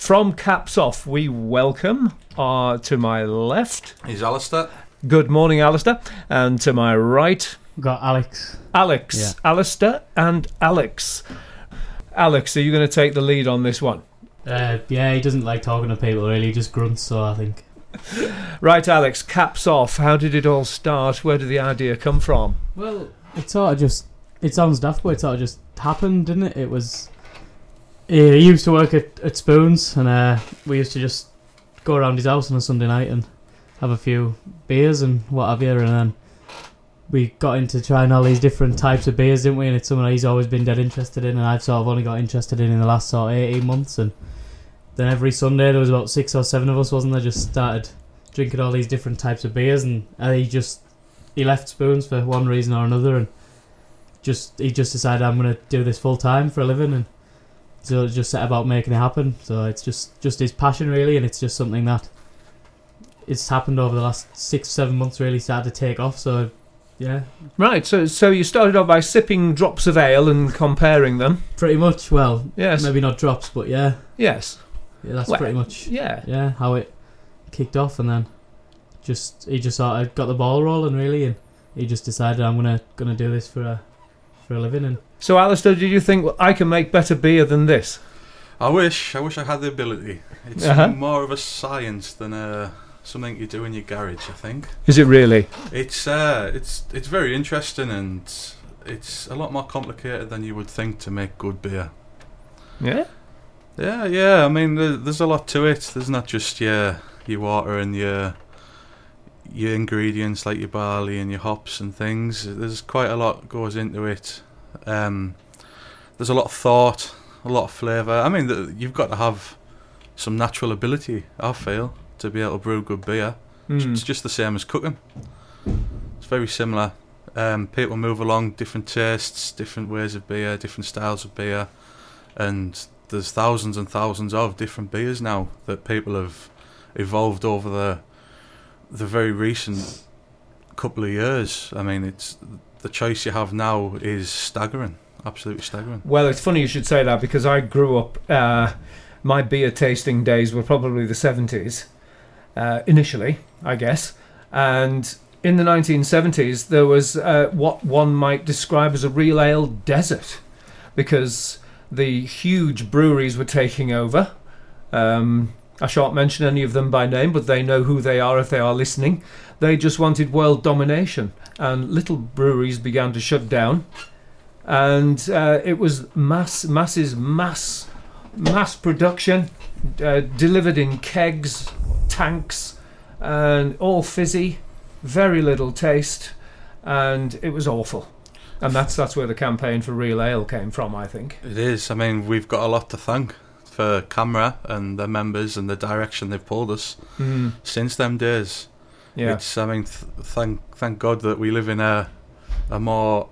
from Caps Off, we welcome to my left. He's Alistair. Good morning, Alistair. And to my right, got Alex. Yeah. Alistair and Alex. Alex, are you going to take the lead on this one? Yeah, he doesn't like talking to people really, he just grunts, so I think. Right, Alex, Caps Off. How did it all start? Where did the idea come from? Well, it sounds daft, but it sort of just happened, didn't it? It was... He used to work at Spoons, and we used to just go around his house on a Sunday night and have a few beers and what have you, and then we got into trying all these different types of beers, didn't we? And it's something he's always been dead interested in, and I've sort of only got interested in the last sort of 18 months, and then every Sunday there was about 6 or 7 of us, wasn't there, just started drinking all these different types of beers, and he left Spoons for one reason or another, and he just decided, I'm going to do this full time for a living, and so just set about making it happen. So it's just his passion really, and it's just something that it's happened over the last 6-7 months, really started to take off. So yeah, right. So you started off by sipping drops of ale and comparing them. Pretty much. Well, yes, maybe not drops, but yeah. Yes. Yeah, that's pretty much how it kicked off, and then he just sort of got the ball rolling really, and he just decided, I'm gonna do this for a living. And so, Alistair, did you think, well, I can make better beer than this? I wish I had the ability. It's more of a science than something you do in your garage, I think. Is it really? It's very interesting, and it's a lot more complicated than you would think to make good beer. Yeah. Yeah. I mean, there's a lot to it. There's not just your water and your ingredients like your barley and your hops and things. There's quite a lot goes into it. There's a lot of thought, a lot of flavour. I mean, you've got to have some natural ability, I feel, to be able to brew good beer. It's just the same as cooking. It's very similar. People move along, different tastes, different ways of beer, different styles of beer, and there's thousands and thousands of different beers now that people have evolved over the very recent couple of years. I mean, it's the choice you have now is staggering, absolutely staggering. Well, it's funny you should say that, because I grew up, my beer tasting days were probably the 70s, initially, I guess, and in the 1970s there was what one might describe as a real ale desert, because the huge breweries were taking over. I shan't mention any of them by name, but they know who they are if they are listening. They just wanted world domination, and little breweries began to shut down, and it was mass production, delivered in kegs, tanks, and all fizzy, very little taste, and it was awful. And that's where the campaign for real ale came from, I think. It is. I mean, we've got a lot to thank for CAMRA and their members and the direction they've pulled us since them days. Yeah. It's, I mean, thank God that we live in a more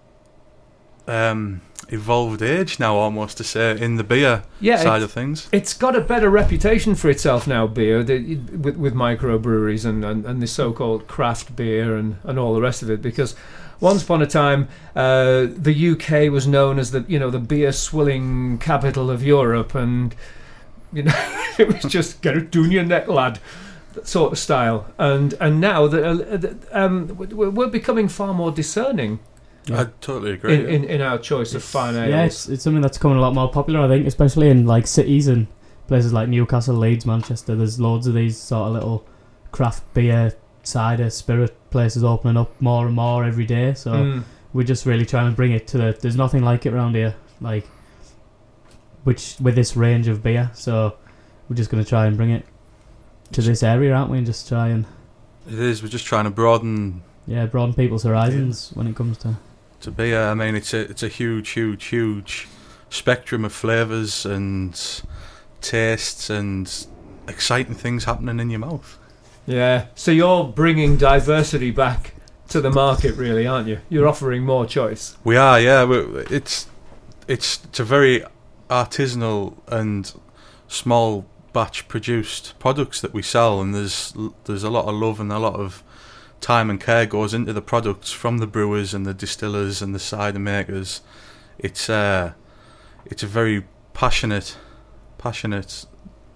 evolved age now, almost to say, in the beer side of things. It's got a better reputation for itself now, beer, with microbreweries and the so-called craft beer and all the rest of it, because once upon a time, the UK was known as the beer swilling capital of Europe, and it was just get it down your neck, lad, that sort of style. And now we're becoming far more discerning. I totally agree. In our choice of fine ales. Yeah, it's something that's becoming a lot more popular, I think, especially in like cities and places like Newcastle, Leeds, Manchester. There's loads of these sort of little craft beer, cider, spirit places opening up more and more every day. So we're just really trying to bring it to there's nothing like it around here, like with this range of beer. So we're just going to try and bring it to this area, aren't we? And just try and... It is. We're just trying to broaden people's horizons when it comes to beer. I mean, it's a huge spectrum of flavours and tastes and exciting things happening in your mouth. Yeah. So you're bringing diversity back to the market, really, aren't you? You're offering more choice. We are, yeah. It's a very artisanal and small batch produced products that we sell, and there's a lot of love and a lot of time and care goes into the products from the brewers and the distillers and the cider makers. It's a very passionate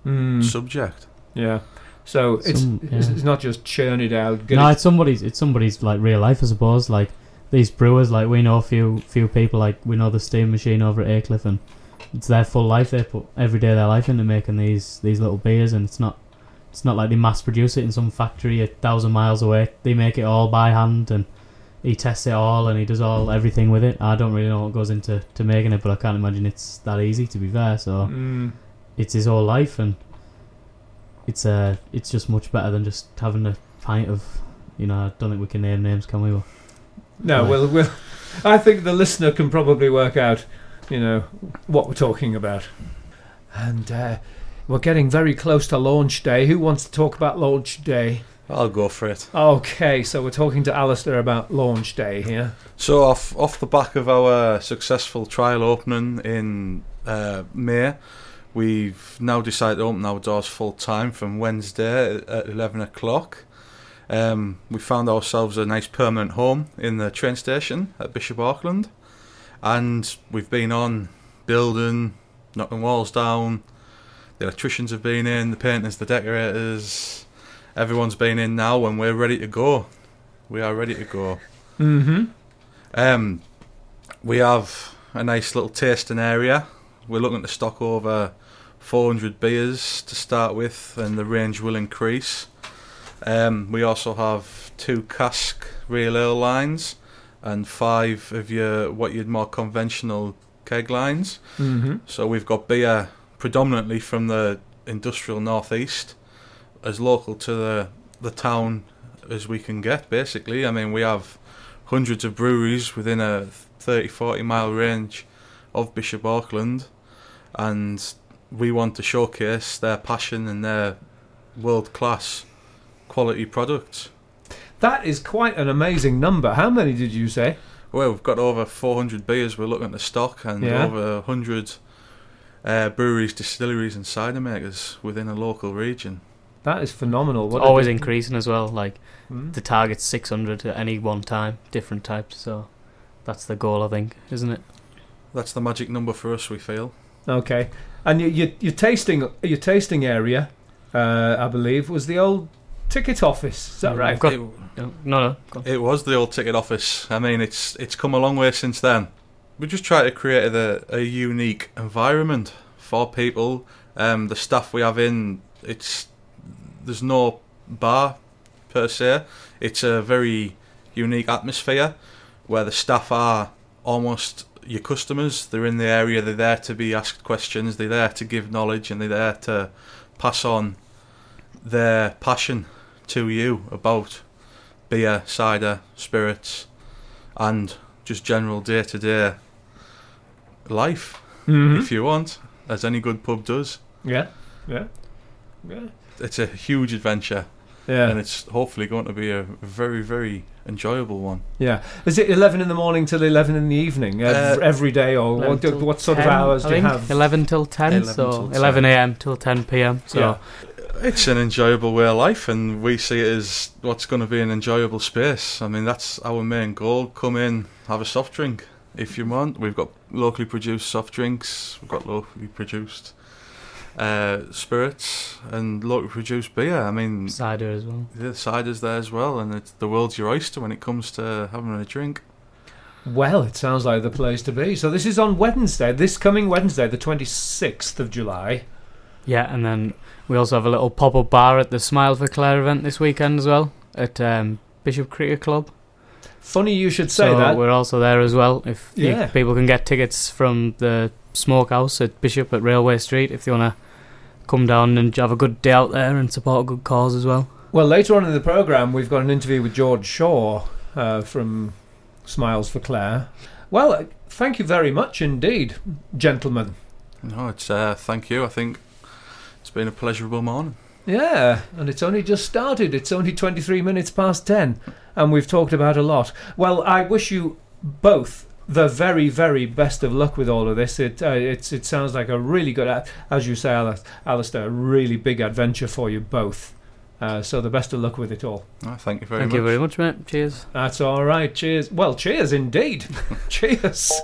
subject. Yeah. So it's not just churn it out. No, it's somebody's like real life, I suppose. Like these brewers, like we know a few people. Like we know the steam machine over at Aycliffe, and it's their full life. They put every day of their life into making these little beers, and it's not like they mass produce it in some factory 1,000 miles away. They make it all by hand, and he tests it all, and he does everything with it. I don't really know what goes into making it, but I can't imagine it's that easy, to be fair. So it's his whole life, and it's just much better than just having a pint of, I don't think we can name names, can we? No, we'll I think the listener can probably work out, what we're talking about. And we're getting very close to launch day. Who wants to talk about launch day? I'll go for it. Okay, so we're talking to Alistair about launch day here. So off the back of our successful trial opening in May, we've now decided to open our doors full time from Wednesday at 11 o'clock. We found ourselves a nice permanent home in the train station at Bishop Auckland, and we've been on building, knocking walls down. The electricians have been in, the painters, the decorators. Everyone's been in now, and we're ready to go. We are ready to go. We have a nice little tasting area. We're looking to stock over 400 beers to start with, and the range will increase. We also have 2 cask real ale lines and 5 of what you'd more conventional keg lines. So we've got beer predominantly from the industrial northeast, as local to the town as we can get, basically. I mean, we have hundreds of breweries within a 30-40 mile range of Bishop Auckland, and we want to showcase their passion and their world-class quality products. That is quite an amazing number. How many did you say? Well, we've got over 400 beers we're looking to stock, and over 100 breweries, distilleries and cider makers within a local region. That is phenomenal. It's always increasing as well. Like the target's 600 at any one time, different types. So that's the goal, I think, isn't it? That's the magic number for us, we feel. Okay, and your tasting area, I believe, was the old ticket office. Is that right? No. It was the old ticket office. I mean, it's come a long way since then. We just try to create a unique environment for people. The staff we have in, there's no bar per se. It's a very unique atmosphere where the staff are almost your customers. They're in the area, they're there to be asked questions, they're there to give knowledge, and they're there to pass on their passion to you about beer, cider, spirits, and just general day-to-day life, if you want, as any good pub does. Yeah. It's a huge adventure, and it's hopefully going to be a very, very enjoyable one. Yeah. Is it 11 in the morning till 11 in the evening every day, or what sort of hours do you have? 11 till 10, so 11 a.m. till 10 p.m. So it's an enjoyable way of life, and we see it as what's going to be an enjoyable space. I mean, that's our main goal. Come in, have a soft drink if you want. We've got locally produced soft drinks, we've got locally produced spirits and locally produced beer. I mean, cider as well. The cider's there as well, and it's the world's your oyster when it comes to having a drink. Well, it sounds like the place to be. So this is on Wednesday, this coming Wednesday, the 26th of July. Yeah, and then we also have a little pop-up bar at the Smile for Clare event this weekend as well at Bishop Cricket Club. Funny you should say that. We're also there as well. If people can get tickets from the Smokehouse at Bishop at Railway Street, if they want to come down and have a good day out there and support a good cause as well. Well, later on in the programme, we've got an interview with George Shaw from Smiles for Clare. Well, thank you very much indeed, gentlemen. No, it's thank you. I think it's been a pleasurable morning. Yeah, and it's only just started. It's only 23 minutes past 10, and we've talked about a lot. Well, I wish you both the very, very best of luck with all of this. It sounds like a really good, as you say, Alistair, a really big adventure for you both. So the best of luck with it all. Oh, thank you very much. Thank you very much, mate. Cheers. That's all right. Cheers. Well, cheers indeed. Cheers.